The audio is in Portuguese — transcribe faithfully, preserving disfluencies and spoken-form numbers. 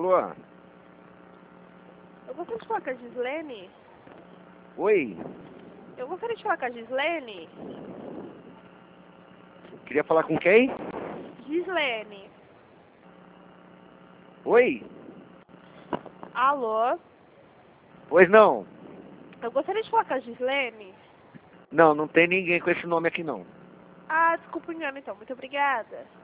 Alô? Eu gostaria de falar com a Gislene. Oi? Eu gostaria de falar com a Gislene. Queria falar com quem? Gislene. Oi? Alô? Pois não? Eu gostaria de falar com a Gislene. Não, não tem ninguém com esse nome aqui não. Ah, desculpa o engano então. Muito obrigada.